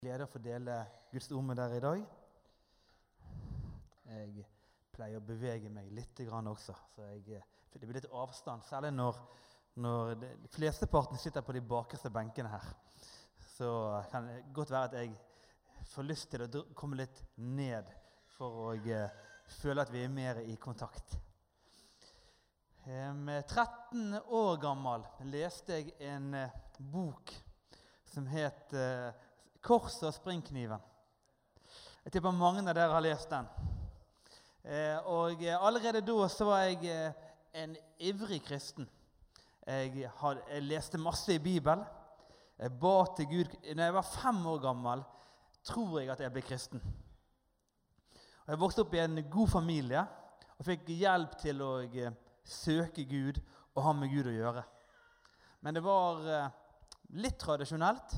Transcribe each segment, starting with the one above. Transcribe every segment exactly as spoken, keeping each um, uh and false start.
Gleder å få dele Guds ord med dere i dag. Jeg pleier å bevege meg litt grann også, så jeg, for det blir litt avstand, særlig når, når de flesteparten sitter på de bakerste benkene her. Så kan det godt være at jeg får lyst til å komme litt ned for å føle at vi er mer i kontakt. Med tretten år gammel leste jeg en bok som het Korset og springkniven. Jeg tipper mange av dere har lest den. Eh, og allerede da så var jeg eh, en ivrig kristen. Jeg, had, jeg leste masse i Bibelen. Jeg ba til Gud. Når jeg var fem år gammel, tror jeg at jeg ble kristen. Og jeg vokste opp i en god familie, og fikk hjelp til å eh, søke Gud og ha med Gud å gjøre. Men det var eh, litt tradisjonelt.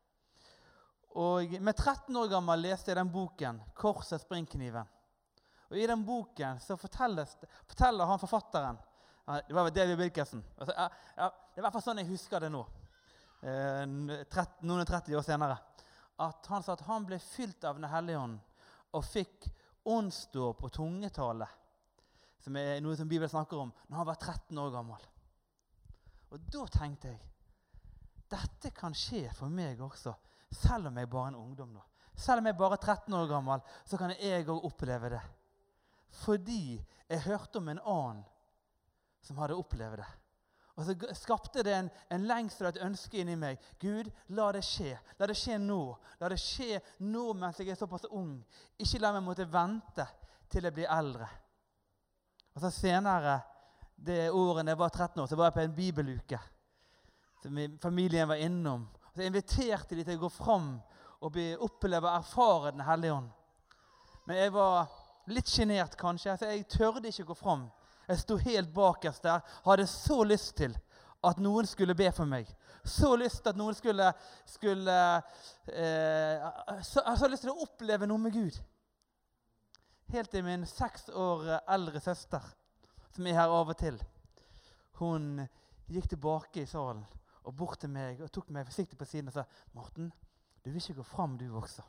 Og med tretten år gammel leste jeg den boken, Korset og springkniven. Og i den boken så forteller han forfatteren, det var David Wilkerson, altså, ja, ja, det er i hvert fall sånn jeg husker det nå, eh, noen og tretti år senere, at han sa at han ble fylt av Den hellige ånd og fikk åndsdåp og tungetale, som er noe som Bibelen snakker om, når han var tretten år gammel. Og da tenkte jeg, dette kan skje for meg også, selv om jeg bare er en ungdom nå. Selv om jeg bare er tretten år gammel, så kan jeg også oppleve det. Fordi jeg hørte om en annen som hadde opplevd det. Og så skapte det en, en lengsel og et ønske inni meg. Gud, la det skje. La det skje nå. La det skje nå mens jeg er såpass ung. Ikke la meg måtte vente til jeg blir eldre. Og så senere, det året jeg var tretten år, så var jeg på en bibeluke. Som familien var innom. Så jeg inviterte de til å gå fram og bli oppleve og erfare Den hellige ånd. Men jeg var litt genert kanskje, så jeg tørde ikke gå fram. Jeg stod helt bakerst der, hadde så lyst til at noen skulle be for meg. Så lyst til at noen skulle, skulle eh, så, jeg så lyst til å oppleve noe med Gud. Helt til min seks år eldre søster, som er her av og til, hun gikk tilbake i salen og bort til meg, og tok meg forsiktig på siden og sa, Morten, du vil ikke gå frem du også.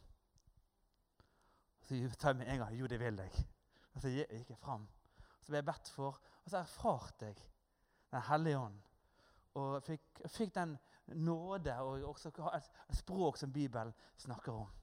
Så sa jeg med en gang, jo det vil jeg. Og så gikk jeg frem. Så ble jeg bedt for, og så erfarte jeg Den hellige ånd. Og fikk, fikk den nåde, og også et, et språk som Bibelen snakker om.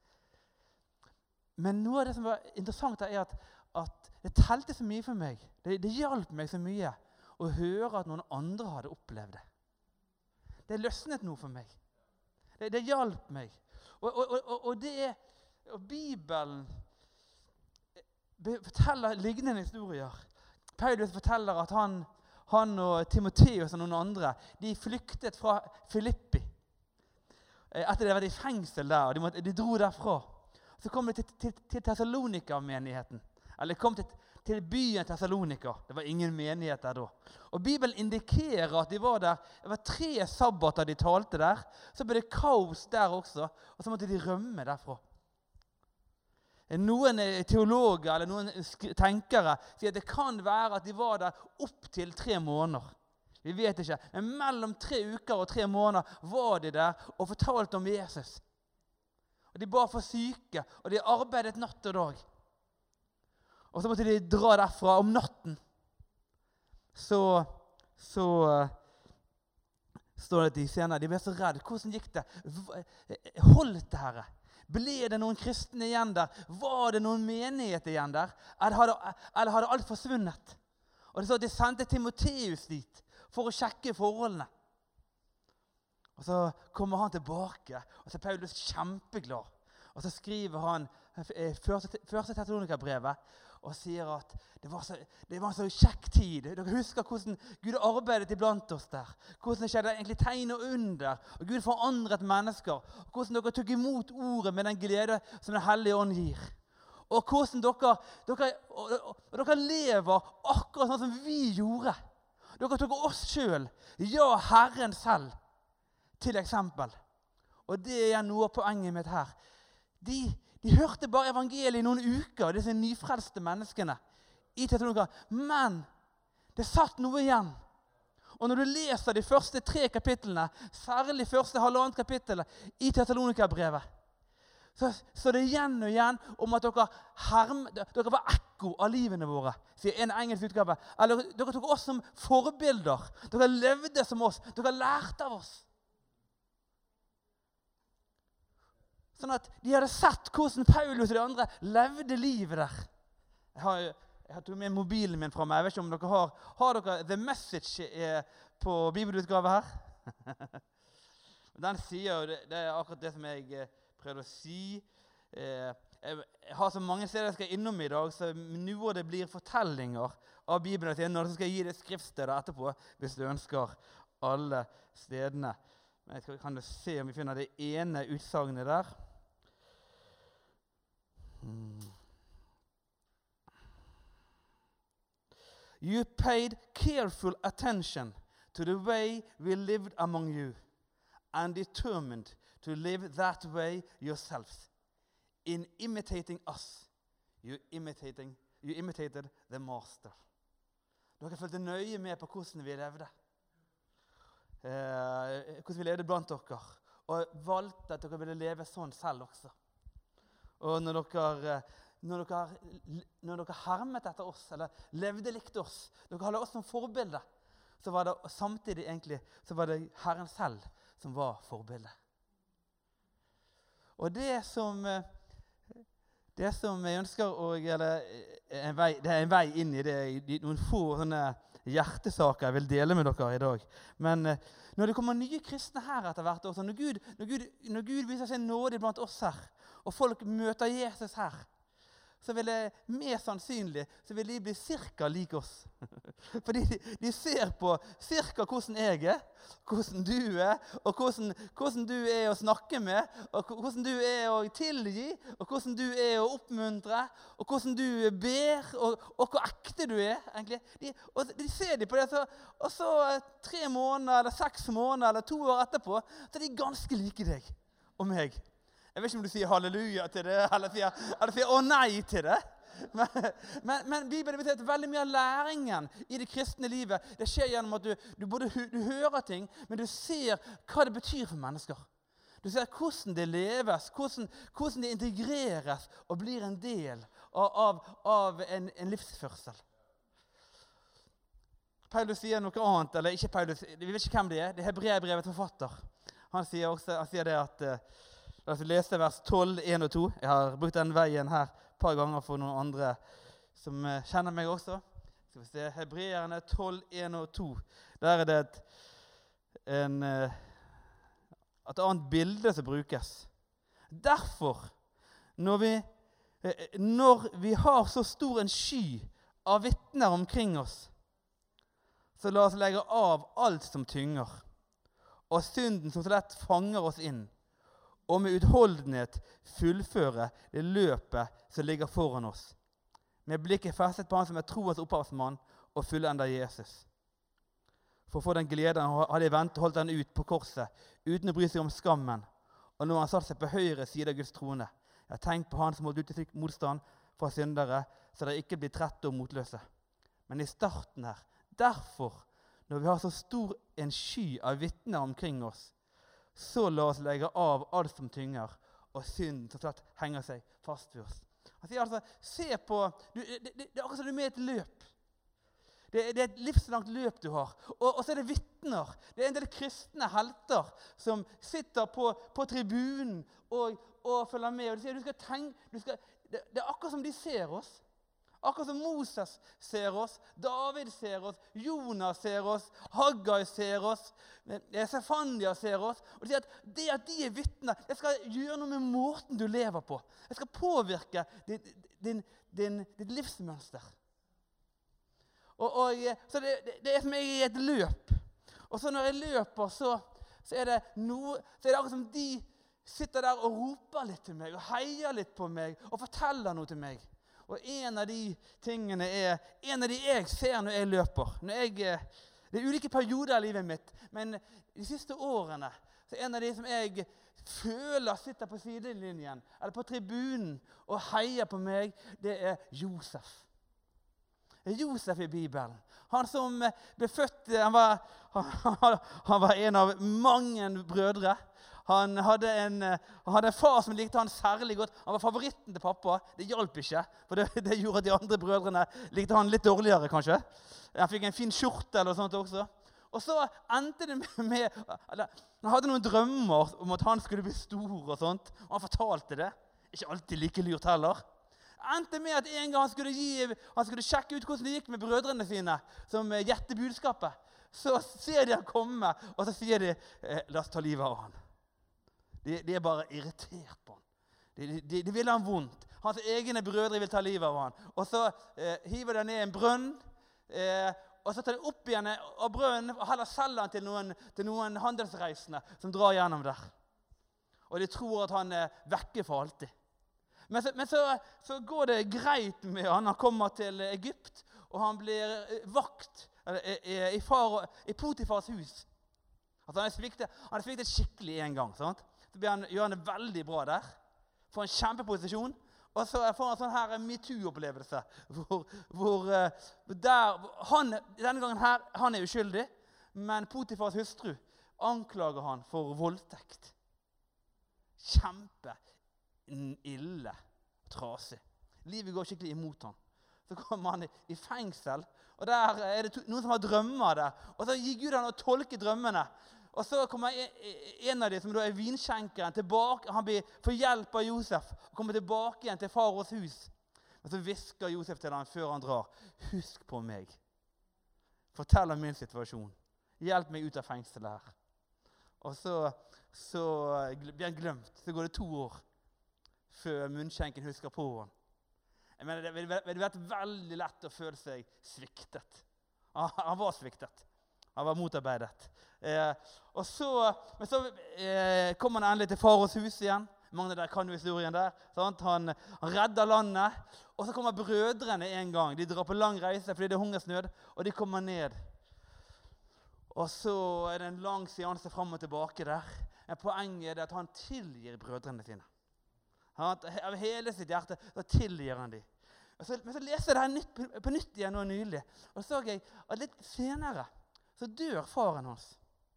Men noe av det som var interessant er at, at det telte så mye for meg. Det, det hjalp meg så mye å høre at noen andre hadde opplevd det. Det løsnet noe for meg. Det, det hjalp meg. Og, og, og, og, det, og Bibelen forteller lignende historier. Paulus forteller at han, han og Timotheus og noen andre, de flyktet fra Filippi. Etter de hadde vært i fengsel der, og de, måtte, de dro derfra. Så kom de til, til, til Thessalonika-menigheten. Eller kom til, til byen Thessalonika. Det var ingen menighet der da. Og Bibelen indikerer at de var der. Det var tre sabbater de talte der. Så ble det kaos der også. Og så måtte de rømme derfra. Noen teologer eller noen tenkere sier at det kan være at de var der opp til tre måneder. Vi vet ikke. Men mellom tre uker og tre måneder var de der og fortalte om Jesus. Og de ba for syke, og de arbeidet natt og dag. Og så måtte de dra derfra om natten. Så, så står det at de senere, de ble så redde. Hvordan gikk det? Holdt det her? Ble det noen kristne igjen der? Var det noen menigheter igjen der? Eller hadde, eller hadde alt forsvunnet? Og det så at de sendte Timotheus dit for å sjekke forholdene. Og så kommer han tilbake, og så er Paulus kjempeglad. Og så skriver han første, første Thessalonika-brevet og sier at det var, så, det var en så kjekk tid. Dere husker hvordan Gud arbeidet iblant oss der. Hvordan det skjedde egentlig tegn og under. Og Gud forandret mennesker. Og hvordan dere tok imot ordet med den glede som Den hellige ånd gir. Og hvordan dere, dere, og, og, og dere lever akkurat sånn som vi gjorde. Dere tok oss selv, ja, Herren selv, til eksempel. Og det er noe av poenget mitt her. De, de hørte bare evangeliet i noen uker, disse nyfrelste menneskene i Thessalonika. Men det satt noe igjen. Og når du leser de første tre kapitlene, særlig første halvannet kapittelet i Thessalonika-brevet, så står det igjen og igjen om at dere, herm, dere var ekko av livene våre, sier en engelsk utgave. Eller dere tok oss som forbilder. Dere levde som oss. Dere lærte av oss. Sånn at de hadde sett hvordan Paulus og de andre levde livet der. Jeg har, jeg har tatt med mobilen min fra meg. Jeg vet ikke om dere har, har dere The Message på bibelutgave her? Den sier, det, det er akkurat det som jeg prøvde å si. Jeg har så mange steder jeg skal innom i dag, så nå det blir fortellinger av Bibelen til når jeg skal gi det skriftstedet etterpå, hvis du ønsker alle stedene. Men jeg kan jo se om vi finner det ene utsagnet der. Hmm. You paid careful attention to the way we lived among you and determined to live that way yourselves. In imitating us, you, imitating, you imitated the master. Dere følte nøye med på hvordan vi levde. Eh, hvordan vi levde blant dere. Og valgte at dere ville leve sånn selv også. Og når dere, når dere, når dere hermet etter oss, eller levde likt oss, dere hadde oss som forbilde, så var det samtidig egentlig, så var det Herren selv som var forbildet. Og det som, det som jeg ønsker å, eller en vei, det er en vei inn i det, i noen få sånne hjertesaker jeg vil dele med dere i dag. Men når det kommer nye kristne her etter hvert, også, når, Gud, når, Gud, når Gud viser seg nådig blant oss her, og folk møter Jesus her, så vil det mer sannsynlig, så vil de bli cirka like oss. Fordi de, de ser på cirka hvordan jeg er, hvordan du er, og hvordan, hvordan du er å snakke med, og hvordan du er å tilgi, og hvordan du er å oppmuntre, og hvordan du ber, og, og hvor ekte du er, egentlig. De, og de ser de på det, så, og så tre måneder, eller seks måneder, eller to år etterpå, så er de ganske like deg og meg. Jeg vet ikke om du sier halleluja til det, eller sier, eller sier å nei til det. Men, men, men Bibelen betyr at veldig mye av læringen i det kristne livet, det skjer gjennom at du, du både du hører ting, men du ser hva det betyr for mennesker. Du ser hvordan det leves, hvordan, hvordan det integreres og blir en del av, av, av en, en livsførsel. Paulus sier noe annet, eller ikke Paulus, vi vet ikke hvem det er, det er Hebreerbrevet forfatter. Han sier, også, han sier det at La oss lese vers tolv, en og to. Jeg har brukt den veien her et par ganger for noen andre som kjenner meg også. Skal vi se, Hebreerne tolv, en og to. Der er det et, en, et annet bilde som brukes. Derfor, når vi, når vi har så stor en sky av vitner omkring oss, så la oss legge av alt som tynger, og synden som så lett fanger oss inn, og med utholdenhet fullføre det løpet som ligger foran oss. Med blikket festet på han som er troens opphavsmann og fullender Jesus. For å få den gleden hadde jeg ventet holdt han ut på korset, uten å bry seg om skammen. Og nå har han satt seg på høyre side av Guds trone. Jeg har tenkt på han som holdt ut i slik motstand fra syndere, så det ikke blir trette og motløse. Men i starten her, derfor, når vi har så stor en sky av vitner omkring oss, så la oss legge av alt som tynger, og synden som slett henger seg fast ved oss. Han sier altså, se på, du, det, det, det er akkurat som du er med i et løp. Det, det er et livslangt løp du har. Og, og så er det vittner. Det er en del kristne helter som sitter på, på tribunen og, og følger med. Og de sier, du skal tenke, du skal, det, det er akkurat som de ser oss. Akkurat som Moses ser oss, David ser oss, Jonas ser oss, Haggai ser oss, Sefania ser oss. Og de sier at det at de er vittner, det skal gjøre noe med måten du lever på. Det skal påvirke ditt, din, din, ditt livsmønster. Og, og, så det, det er som jeg er i et løp. Og så når jeg løper, så, så, er det noe, så er det akkurat som de sitter der og roper litt til meg, og heier litt på meg, og forteller noe til meg. Og en av de tingene er, en av de jeg ser når jeg løper. Når jeg, det er ulike perioder i livet mitt, men de siste årene, så er en av de som jeg føler sitter på sidelinjen, eller på tribunen, og heier på meg, det er Josef. Josef i Bibelen. Han som ble født, han var, han, han var en av mange brødre. Han hadde, en, han hadde en far som likte han særlig godt. Han var favoritten til pappa. Det hjalp ikke, for det, det gjorde at de andre brødrene likte han litt dårligere, kanskje. Han fikk en fin skjorte eller sånt også. Og så endte det med, eller, han hadde noen drømmer om at han skulle bli stor og sånt. Og han fortalte det. Ikke alltid like lurt heller. Endte med at en gang han skulle, gi, han skulle sjekke ut hvordan det gikk med brødrene sine, som gjette budskapet. Så ser de han komme, og så sier de, eh, la oss ta livet av han. De, de er bare irritert på han. De, de, de vil han vondt. Hans egne brødre vil ta livet av han. Og så eh, hiver de ned en brønn, eh, og så tar de opp igjen av brønnen, og heller selger han til noen, til noen handelsreisende som drar gjennom der. Og de tror at han er vekke for alltid. Men, så, men så, så går det greit med han. Han kommer til Egypt, og han blir vakt I, i, i, far, i Potifars hus. Altså han er sviktet, han er sviktet skikkelig en gang. Sant? Så blir han, gjør han det veldig bra der. Får en kjempeposisjon. Og så får han en sånn her MeToo-opplevelse. Hvor, hvor der, han, denne gangen her, han er uskyldig, men Potifars hustru anklager han for voldtekt. Kjempe ille, trasig. Livet går skikkelig imot han. Så kommer han i, i fengsel, og der er det to, noen som har drømmer der. Og så gir Gud han å tolke drømmene. Og så kommer en, en av de som da er vinskjenkeren tilbake. Han blir for hjelp av Josef og kommer tilbake igjen til faros hus. Og så visker Josef til han før han drar. Husk på meg. Fortell om min situasjon. Hjelp meg ut av fengselet her. Og så, så blir han glemt. Så går det to år før munnskjenken husker på han. Jeg mener, det ville vært veldig lett å føle seg sviktet. Han var sviktet. Han var motarbeidet. Eh, og så, men så eh, kommer han endelig til faros hus igjen. Mange av dere kan jo historien der. Sant? Han, han redder landet. Og så kommer brødrene en gang. De drar på lang reise fordi det er hungersnød. Og de kommer ned. Og så er det en lang seanse frem og tilbake der. Men poenget er at han tilgir brødrene sine. Av hele sitt hjerte, så tilgir han dem. Så, men så leser jeg det her nytt, på, på nytt igjen nå nylig. Og så så jeg at litt senere så dør faren hans.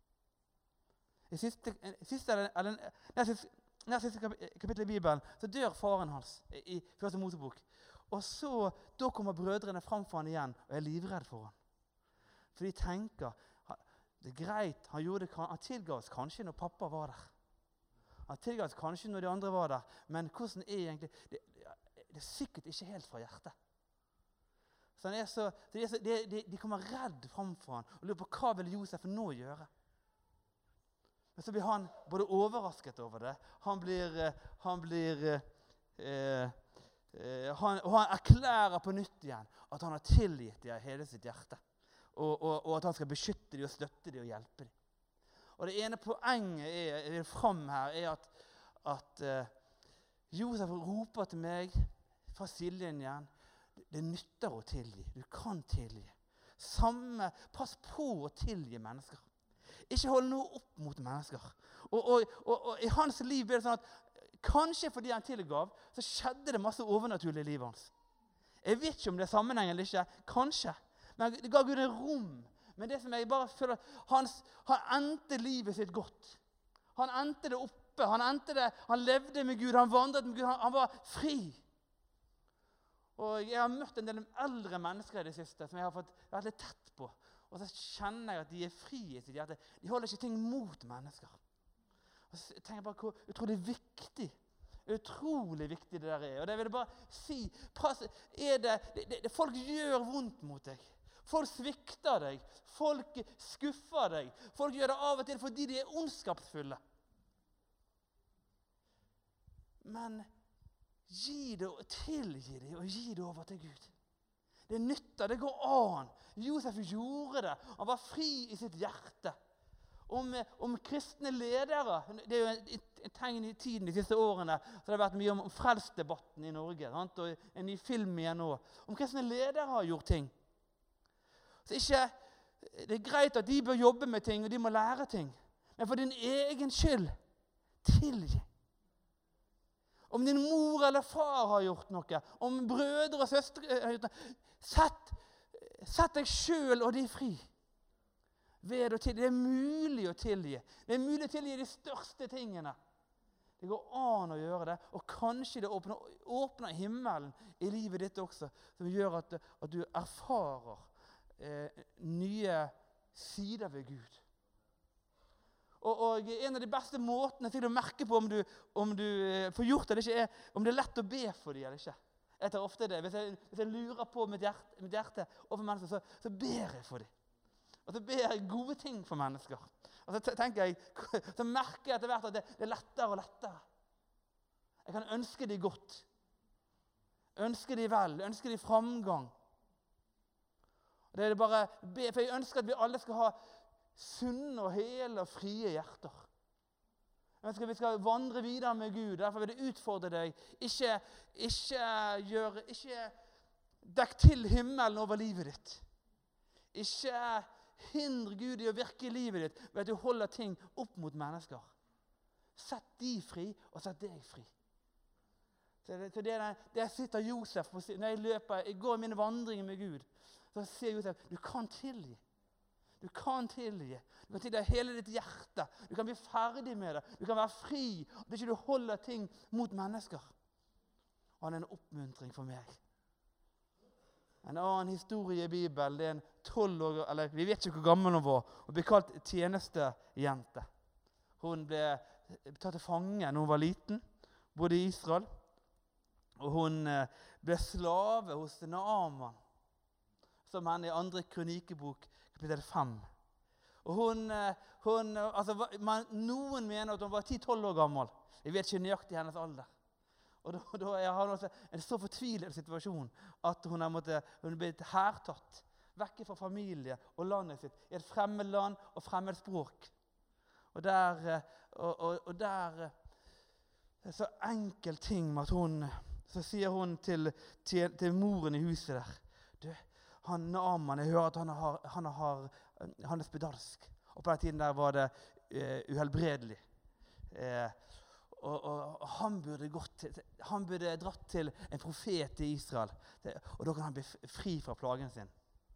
I siste, siste, eller, siste, siste kapittel i Bibelen så dør faren hans i, i første Mosebok. Og så da kommer brødrene frem for han igjen og er livredd for han. For de tenker, det er greit, han, gjorde, han tilga oss kanskje når pappa var der. Han tilga oss kanskje når de andre var der, men hvordan er egentlig, det, det er sikkert ikke helt fra hjertet. Så, er så, de, er så de, de, de kommer redd framfor han, og lurer på hva vil Josef nå gjøre. Men så blir han både overrasket over det, han blir, han blir, eh, eh, han, og han erklærer på nytt igjen at han har tilgitt dem hele sitt hjerte, og, og, og at han skal beskytte dem og støtte dem og hjelpe dem. Og det ene poenget er, er frem her er at, at uh, Josef roper til meg fra sidelinjen, det, det nytter å tilgi. Du kan tilgi. Samme, pass på å tilgi mennesker. Ikke hold noe opp mot mennesker. Og, og, og, og i hans liv ble det sånn at kanskje fordi han tilgav, så skjedde det masse overnaturlig i livet hans. Jeg vet ikke om det er sammenheng eller ikke. Kanskje. Men det ga Gud en rom. Men det som jeg bare føler, han, han endte livet sitt godt. Han endte det oppe, han endte det, han levde med Gud, han vandret med Gud, han, han var fri. Og jeg har møtt en del eldre mennesker i det siste, som jeg har fått vært litt tett på. Og så kjenner jeg at de er fri i sitt hjerte. De holder ikke ting mot mennesker. Og så tenker jeg bare hvor utrolig viktig, utrolig viktig det der er. Og det vil jeg bare si, er det, det, det, folk gjør vondt mot deg. Folk svikter deg, folk skuffer deg, folk gjør det av og til fordi de er ondskapsfulle. Men gi det, tilgi det og gi det over til Gud. Det nytter, det går an. Josef gjorde det, han var fri i sitt hjerte. Om, om kristne ledere, det er jo et, et tegn i tiden de siste årene, så det har vært mye om, om frelsdebatten i Norge, sant? Og en ny film igjen nå. Om kristne ledere har gjort ting. Så ikke, det er greit at de bør jobbe med ting, og de må lære ting. Men for din egen skyld, tilgi. Om din mor eller far har gjort noe, om brødre og søstre har gjort noe, sett, sett deg selv og de fri. Ved å tilgi. Det er mulig å tilgi. Det er mulig å tilgi de største tingene. Det går an å gjøre det, og kanskje det åpner, åpner himmelen i livet ditt også, som gjør at, at du erfarer eh, nye sider ved Gud. Og, og en av de beste måtene til å merke på om du, om du eh, får gjort det eller ikke, er om det er lett å be for dem eller ikke. Jeg tar ofte det. Hvis jeg, hvis jeg lurer på mitt hjerte, mitt hjerte overfor mennesker, så, så ber jeg for dem. Og så ber jeg gode ting for mennesker. Og så tenker jeg, så merker jeg etter hvert at det, det er lettere og lettere. Jeg kan ønske dem godt. Ønske dem vel. Ønske dem framgang. Og det er bare, for jeg ønsker at vi alle skal ha sunne og hele og frie hjerter. Jeg ønsker at vi skal vandre videre med Gud. Derfor vil jeg utfordre deg. Ikke, ikke, gjør, ikke dekk til himmelen over livet ditt. Ikke hindre Gud i å virke i livet ditt ved at du holder ting opp mot mennesker. Sett de fri, og sett deg fri. Så det, så det er der sitter Josef, når jeg løper, jeg går mine vandringer med Gud, så sier Josef, du kan tilgi. Du kan tilgi. Du kan tilgi hele ditt hjerte. Du kan bli ferdig med det. Du kan være fri. Det er ikke du holder ting mot mennesker. Og han er en oppmuntring for meg. En annen historie i Bibelen, det er en tolv år, eller vi vet ikke hvor gammel hun var, og ble kalt tjenestejente. Hun ble tatt til fange når hun var liten, både i Israel, og hun ble slave hos Naaman, som henne i andre kronikebok, kapittel fem. Og hun, hun altså, man, noen mener at hun var ti tolv år gammel. Vi vet ikke nøyaktig hennes alder. Og da, da er han også en så fortvilet situasjon at hun har måttet, hun er blitt hertatt, vekk fra familie og landet sitt, i et fremmed land og fremmed språk. Og der, og, og, og der det er så enkel ting med at hun, så sier hun til, til, til moren i huset der, du, han Naaman, jeg hører at han har, han har, han er spedalsk. Og på den tiden der var det uh, uhelbredelig. Uh, Og, og, og han burde gått til, han burde dratt til en profet i Israel, det, og da kan han bli fri fra plagen sin.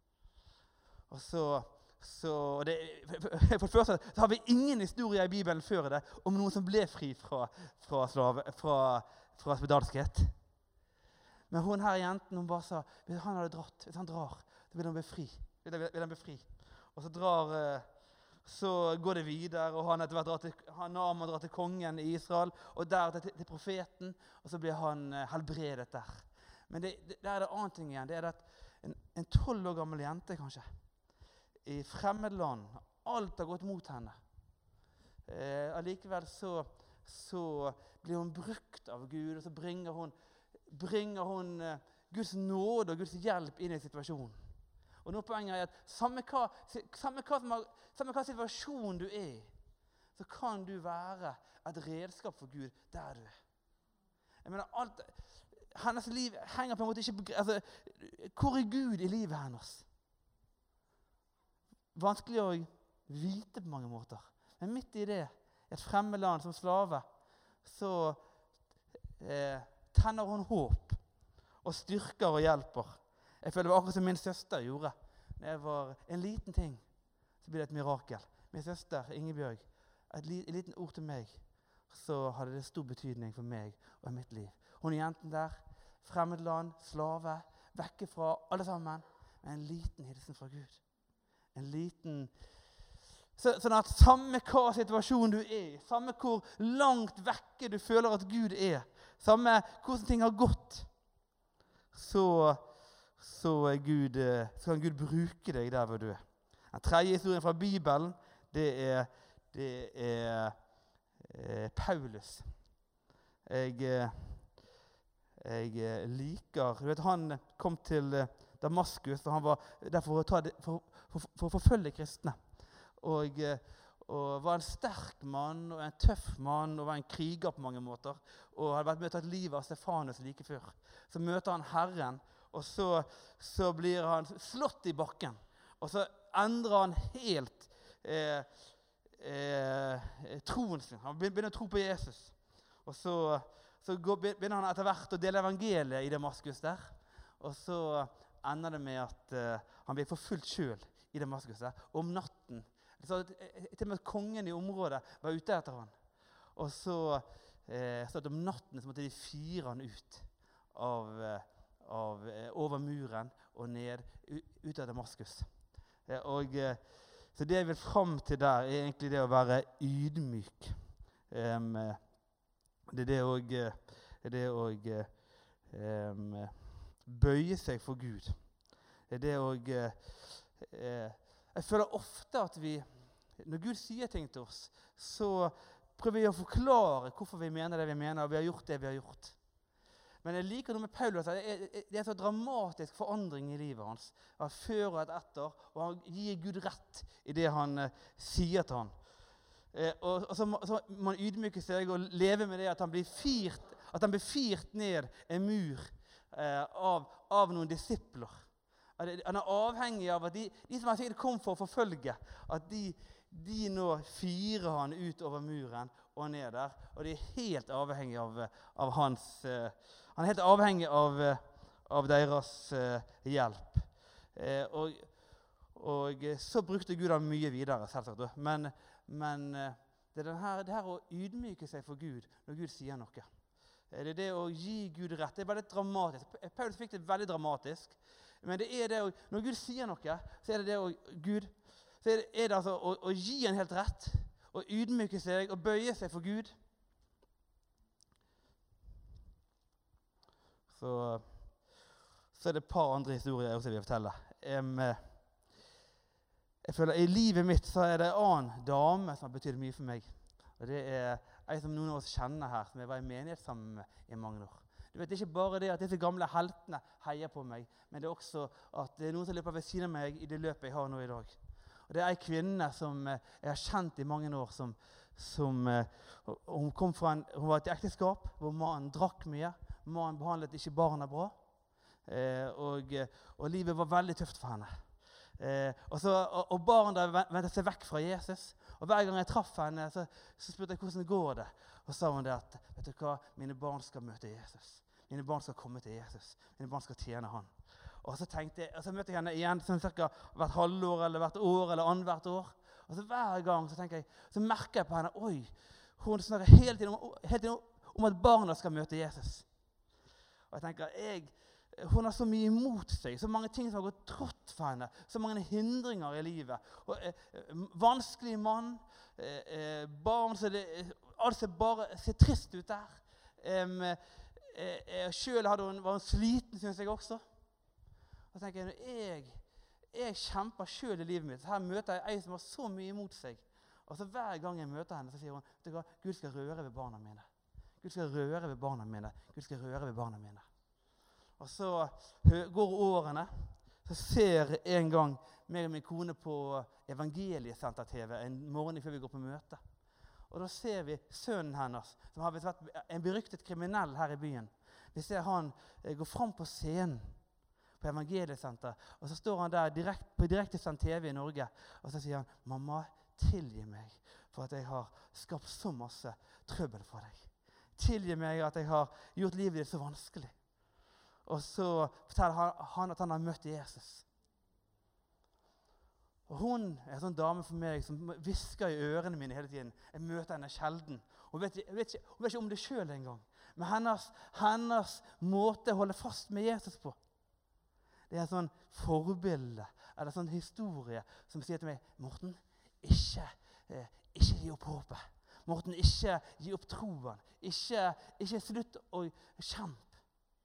Og så, så det, for det første så har vi ingen historier i Bibelen før det om noen som ble fri fra, fra, slave, fra, fra spedalskhet. Men hun her jenten, hun bare sa, hvis han hadde dratt, hvis han drar, så vil han bli fri. Vil han, vil han bli fri. Og så drar... Så går det videre, og han etter hvert drar til, han Naaman drar til kongen i Israel, og der til, til profeten, og så blir han helbredet der. Men det, det, der er det annen ting igjen. Det er at en tolv år gammel jente, kanskje, i fremmedland, alt har gått mot henne. Eh, allikevel så, så blir hun brukt av Gud, og så bringer hun, bringer hun eh, Guds nåde og Guds hjelp inn i situasjonen. Og nå poenget er at samme hva, samme, hva har, samme hva situasjon du er, så kan du være et redskap for Gud der du er. Jeg mener, alt, hennes liv henger på en måte ikke... Altså, hvor er Gud i livet hennes? Vanskelig å vite på mange måter. Men midt i det, et fremmed land som slave, så eh, tenner hun håp og styrker og hjelper. Jeg føler det var akkurat som min søster gjorde. Når jeg var en liten ting, så ble det et mirakel. Min søster, Ingebjørg, et, li, et liten ord til meg, så hadde det stor betydning for meg og mitt liv. Hun er jenten der, fremmedland, slave, vekke fra alle sammen, med en liten hilsen fra Gud. En liten... Så, sånn at samme hva situasjon du er, samme hvor langt vekke du føler at Gud er, samme hvordan ting har gått, så... Så, Gud, så kan Gud bruke deg der hvor du er. Den tredje historien fra Bibelen, det er, det er eh, Paulus. Jeg, jeg liker... Du vet, han kom til Damaskus, og han var der for å, ta det, for, for, for å forfølge kristne. Og, og var en sterk mann, og en tøff mann, og var en kriger på mange måter. Og hadde vært med å ta livet av Stefanus like før. Så møter han Herren, og så, så blir han slått i bakken. Og så endrer han helt eh, eh, troen sin. Han begynner å tro på Jesus. Og så, så går, begynner han etter hvert å dele evangeliet i Damaskus der. Og så ender det med at eh, han blir forfulgt selv i Damaskus der. Om natten Så til og med kongen i området var ute etter han. Og så, eh, så at om natten så måtte de fire han ut av, av, over muren og ned, ut av Damaskus. Eh, og, så det jeg vil frem til der er egentlig det å være ydmyk. Um, det er det å, det å um, bøye seg for Gud. Det er det å... Uh, jeg føler ofte at vi, når Gud sier ting til oss, så prøver vi å forklare hvorfor vi mener det vi mener, og vi har gjort det vi har gjort. Men jeg liker noe med Paulus, det er, det er en så dramatisk forandring i livet hans, før og etter, og han gir Gud rett i det han uh, sier til han. Eh, og, og så, må, så må man ydmyke seg og leve med det at han blir firt, at han blir firt ned en mur eh, av, av noen disipler. Han er avhengig av at de, de som han sikkert kom for å forfølge, at de, de nå firer han ut over muren og ned der. Og de er helt avhengig av, av hans, uh, han er helt avhengig av, uh, av deres uh, hjelp. Uh, og, og så brukte Gud han mye videre, selvsagt. Men, men uh, det er den her, det her å ydmyke seg for Gud når Gud sier noe. Det er det å gi Gud rett. Det er veldig dramatisk. Paulus fikk det veldig dramatisk. Men det er det å, når Gud sier noe, så er det det å, Gud, så er det, er det altså å, å gi en helt rett, å ydmyke seg og bøye seg for Gud. Så, så er det et par andre historier jeg også vil fortelle. Um, jeg føler i livet mitt så er det en annen dame som har betydd mye for meg. Og det er en som noen av oss kjenner her, som jeg var i menighet sammen med i mange år. Du vet, det er ikke bare det at disse gamle heltene heier på meg, men det er også at det er noen som løper ved siden av meg i det løpet jeg har nå i dag. Og det er en kvinne som jeg har kjent i mange år, som, som hun, kom fra en, hun var et ekteskap hvor mannen drakk mye, mannen behandlet ikke barna bra, eh, og, og livet var veldig tøft for henne. Eh, og, så, og, og barna vendte seg vekk fra Jesus, og hver gang jeg traff henne, så, så spurte jeg hvordan går det. Og sa hun det at, vet du hva, mine barn skal møte Jesus. Mine barn skal komme til Jesus. Mine barn skal tjene han. Og så tenkte jeg, og så møtte jeg henne igjen sånn cirka hvert halvår, eller hvert år, eller annethvert år. Og så hver gang så tenker jeg, så merker jeg på henne, oi, hun snakker hele tiden om, hele tiden om at barna skal møte Jesus. Og jeg tenker, jeg, hun har så mye imot seg, så mange ting som har gått trått for henne, så mange hindringer i livet. Og, eh, vanskelig mann, eh, eh, barn, så det, alt ser bare ser trist ut der. Um, eh, selv hadde hun, var hun sliten, synes jeg også. Og så tenker jeg, jeg, jeg kjemper selv i livet mitt. Her møter jeg en som har så mye imot seg. Og så hver gang jeg møter henne, så sier hun, vet du hva, Gud skal røre ved barna mine. Gud skal røre ved barna mine. Gud skal røre ved barna mine. Og så går årene, så ser jeg en gang meg og min kone på Evangeliesenter-T V en morgen før vi går på møte. Og da ser vi sønnen hennes, som har vært en beryktet kriminell her i byen. Vi ser han gå frem på scenen på Evangeliesenter, og så står han der direkt, på direktesendt T V i Norge, og så sier han, mamma, tilgi meg for at jeg har skapt så masse trøbbel for deg. Tilgi meg at jeg har gjort livet ditt så vanskelig. Og så forteller han at han har møtt Jesus. Og hun er en sånn dame for meg som visker i ørene mine hele tiden. Jeg møter henne sjelden. Hun vet, jeg vet, ikke, hun vet ikke om det selv en gang. Men hennes, hennes måte å holde fast med Jesus på, det er en sånn forbilde, eller en sånn historie som sier til meg, Morten, ikke, eh, ikke gi opp håpet. Morten, ikke gi opp troen. Ikke, ikke slutt å kjempe.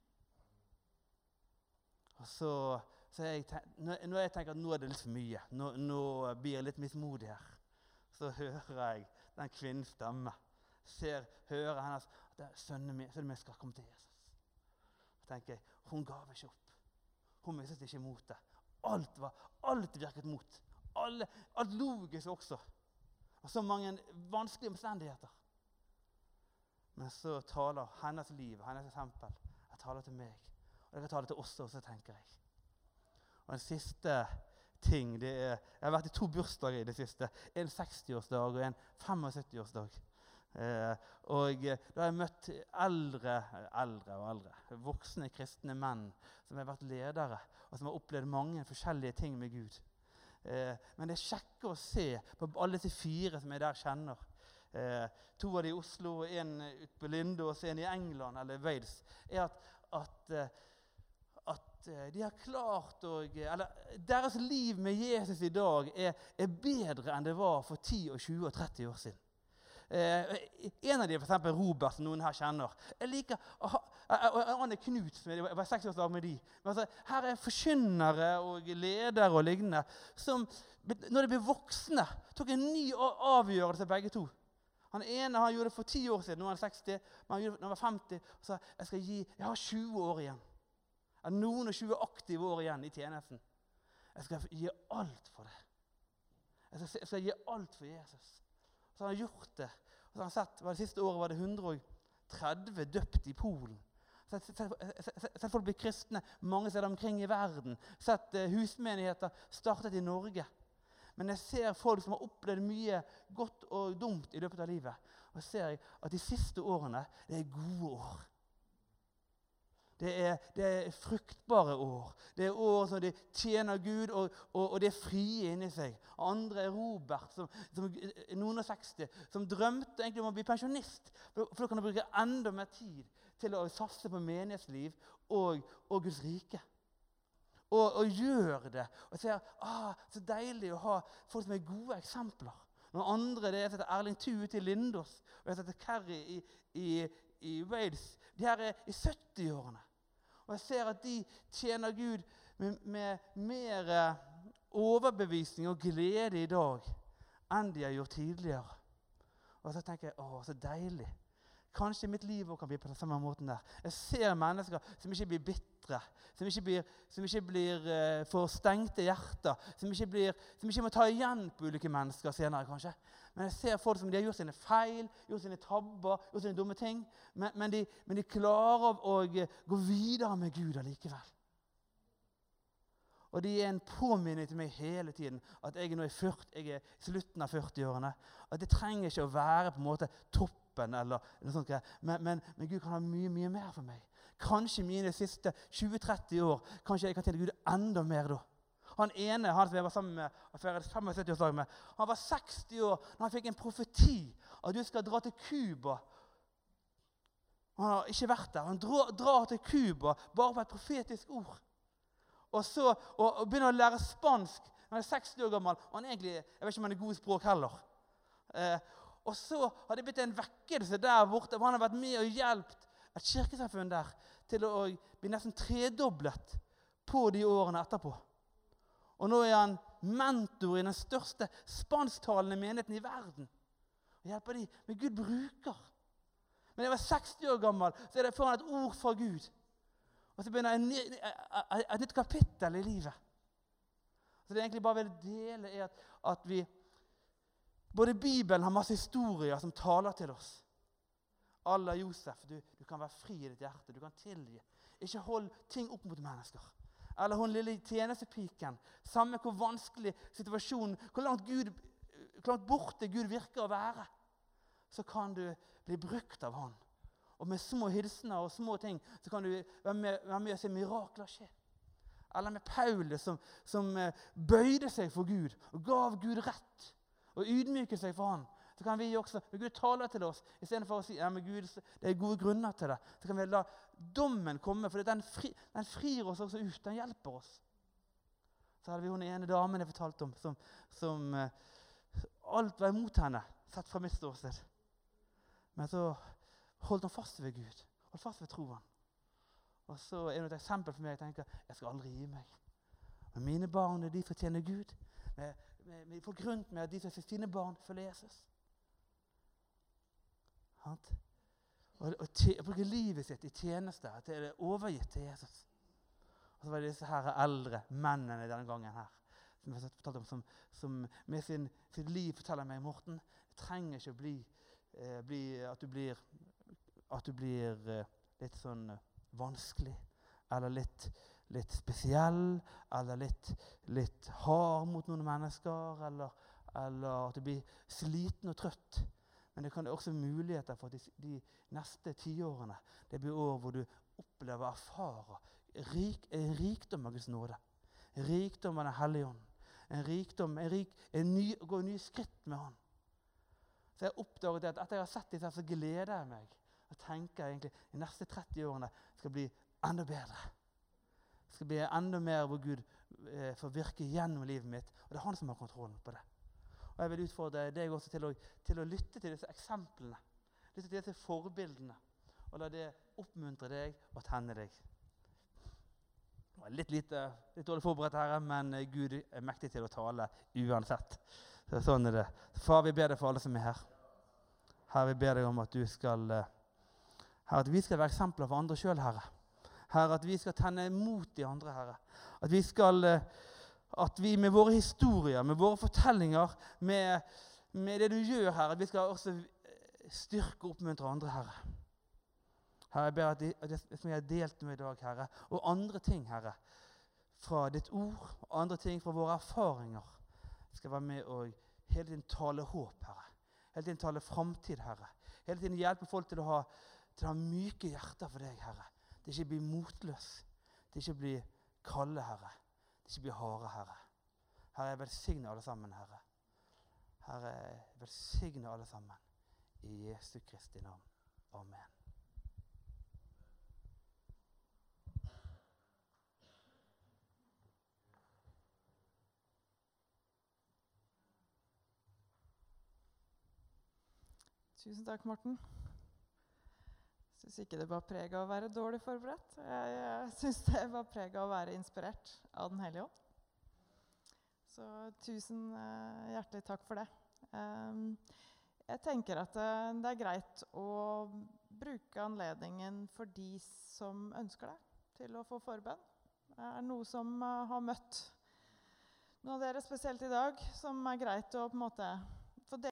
Og så, så jeg tenk, når jeg tenker at nå er det litt for mye, nå, nå blir jeg litt mismodig her, så hører jeg den kvinnens stemme. Ser, hører hennes, at sønnen min, sønnen min skal komme til Jesus. Så tenker jeg, hun gav ikke opp. Hun mistet ikke mot det. Alt, var, alt virket mot. Alle, alt logisk også. Og så mange vanskelige omstendigheter. Men så taler hennes liv, hennes eksempel, jeg taler til meg. Og jeg taler til oss også, tenker jeg. Og en siste ting, det er, jeg har vært i to bursdager i det siste. En sekstiårsdag og en femogsyttiårsdag. Eh, og da har jeg møtt eldre, eldre og eldre, voksne kristne menn som har vært ledere, og som har opplevd mange forskjellige ting med Gud. Eh, men det er kjekke å se på alle de fire som jeg der kjenner. Eh, to av de i Oslo, en ut på Lindås, en i England eller Wales, er at, at, at de har klart å, eller deres liv med Jesus i dag er, er bedre enn det var for ti, tjue og tretti år siden. Eh, en av de, for eksempel Robert, som noen her kjenner. Jeg liker, og han er Knut, som jeg var seks år lag med de. Men altså, her er forkynnere og ledere og lignende, som når de ble voksne, tok en ny avgjørelse begge to. Han ene han gjorde det for ti år siden, nå er han seksti, men han gjorde det når han var femti, og sa, jeg skal gi, jeg har tjue år igjen. Jeg har noen og tjue aktive år igjen i tjenesten. Jeg skal gi alt for det. Jeg skal, jeg skal gi alt for Jesus. Så han har gjort det. Og så har han sett, var det siste året var det hundre og tretti døpt i Polen. Sett, sett, sett, sett folk bli kristne mange steder omkring i verden. Sett uh, husmenigheter startet i Norge. Men jeg ser folk som har opplevd mye godt og dumt i løpet av livet. Og så ser jeg at de siste årene, det er gode år. Det er, det er fruktbare år. Det er år som de tjener Gud, og, og, og det er frie inni seg. Andre er Robert, som, som noen og seksti, som drømte egentlig om å bli pensjonist. For, for da kan du bruke enda mer tid til å satse på menighetsliv og, og Guds rike. Og, og gjør det. Og ser, ah, så deilig å ha folk som er gode eksempler. Noen andre, det er jeg heter Erling Thu ute i Lindås, og jeg heter Carrie i, i, i Wales. De her er i sytti-årene. Og jeg ser at de tjener Gud med, med mer overbevisning og glede i dag enn de har gjort tidligere. Og så tenker jeg, å, så deilig. Kanskje mitt liv også kan bli på den samme måten der. Jeg ser mennesker som ikke blir bittre, som ikke blir, som ikke blir uh, for stengte hjerter, som ikke, blir, som ikke må ta igjen på ulike mennesker senere, kanskje. Men jeg ser folk som de har gjort sine feil, gjort sine tabber, gjort sine dumme ting, men, men, de, men de klarer å uh, gå videre med Gud allikevel. Og de er en påminning til meg hele tiden at jeg er nå i, førti, jeg er i slutten av førti-årene. At det trenger ikke å være på en måte toppen, eller noe sånt, men, men, men Gud kan ha mye, mye mer for meg. Kanskje mine siste tjue til tretti år, kanskje jeg kan til Gud enda mer da. Han ene, han som jeg var sammen med, femogsytti-årsdag med, han var seksti år når han fikk en profeti at du skal dra til Cuba. Han har ikke vært der. Han drar, drar til Cuba bare på et profetisk ord. Og så og, og begynner å lære spansk. Han er seksti år gammel, og han egentlig, jeg vet ikke om han er god i språk heller. Eh, og så har det blitt en vekkelse der borte, hvor han har vært med og hjulpet et kirkesamfunn der til å bli nesten tredoblet på de årene etterpå. Og nå er han mentor i den største spansktalende menigheten i verden. Og hjelper de, men Gud bruker. Men jeg var seksti år gammel, så er det foran et ord fra Gud. Og så begynner jeg et nytt kapittel i livet. Så det jeg egentlig bare vil dele er at, at vi, både Bibelen har masse historier som taler til oss. Allah Josef, du, du kan være fri i ditt hjerte, du kan tilgi. Ikke hold ting opp mot mennesker. Eller hun lille tjenestepiken, samme hvor vanskelig situasjonen, hvor langt, Gud, hvor langt borte Gud virker å være, så kan du bli brukt av han. Og med små hilsener og små ting, så kan du være med, være med og se mirakler skje. Eller med Paulus som, som bøyde seg for Gud, og gav Gud rett, og ydmyket seg for han. Så kan vi også, når Gud taler til oss, i stedet for å si, ja, men Gud, det er gode grunner til det, så kan vi la dommen komme, for den, fri, den frir oss også ut, den hjelper oss. Så hadde vi hun ene damen jeg fortalte om, som, som alt var imot henne, sett fra mitt ståsted. Men så holdt han fast ved Gud, holdt fast ved troen. Og så er det et eksempel for meg, jeg tenker, jeg skal aldri gi meg. Men mine barn er de som tjener Gud. Med, med, med folk rundt meg, de som ser sine barn følger Jesus. Og, og, te, og bruke livet sitt i tjeneste, at det er overgitt til Jesus. Og så var det disse her eldre mennene denne gangen her, som jeg fortalte om, som, som med sin, sitt liv forteller meg, Morten, det trenger ikke å bli, eh, bli at du blir, at du blir eh, litt sånn vanskelig, eller litt, litt spesiell, eller litt, litt hard mot noen mennesker, eller, eller at du blir sliten og trøtt. Men det kan også være muligheter for at de, de neste tiårene, det blir år hvor du opplever, erfarer rik, rikdom av Guds nåde, rikdom av den hellige ånd, en rikdom, en, rik, en ny, gå nye skritt med han. Så jeg oppdaget at etter jeg har sett dette, så gleder jeg meg. Og tenker egentlig de neste tretti årene skal bli enda bedre. Det skal bli enda mer hvor Gud eh, får virke gjennom livet mitt. Og det er han som har kontrollen på det. Og jeg vil utfordre deg også til å, til å lytte til disse eksemplene. Lytte til disse forbildene. Og la det oppmuntre deg og tenne deg. Det var litt lite, litt dårlig forberedt her, men Gud er mektig til å tale uansett. Så sånn er det. Far, vi ber deg for alle som er her. Her vi ber deg om at du skal, her at vi skal være eksempler for andre selv, Herre. Herre, at vi skal tenne imot de andre, Herre. At vi skal, at vi med våre historier, med våre fortellinger, med, med det du gjør, Herre, at vi skal også styrke og oppmuntre andre, Herre. Herre, jeg ber at det, at det som jeg har delt med i dag, Herre, og andre ting, Herre, fra ditt ord, og andre ting fra våre erfaringer, skal være med og hele tiden tale håp, Herre. Hele tiden tale fremtid, Herre. Hele tiden hjelpe folk til å ha, til å ha myke hjerter for deg, Herre. Det ikke blir motløs. Det ikke blir kalde, Herre. Det ikke blir harde, Herre. Herre, jeg velsigner alle sammen, Herre. Herre, jeg velsigner alle sammen. I Jesu Kristi navn. Amen. Tusen takk, Morten. Jeg synes ikke det var preg av å være dårlig forberedt. Jeg, jeg synes det var preg av å være inspirert av Den Hellige Ånd. Så tusen uh, hjertelig takk for det. Um, jeg tenker at uh, det er greit å bruke anledningen for de som ønsker det, til å få forbønn. Det er noe som uh, har møtt noen av dere spesielt i dag, som er greit å på en måte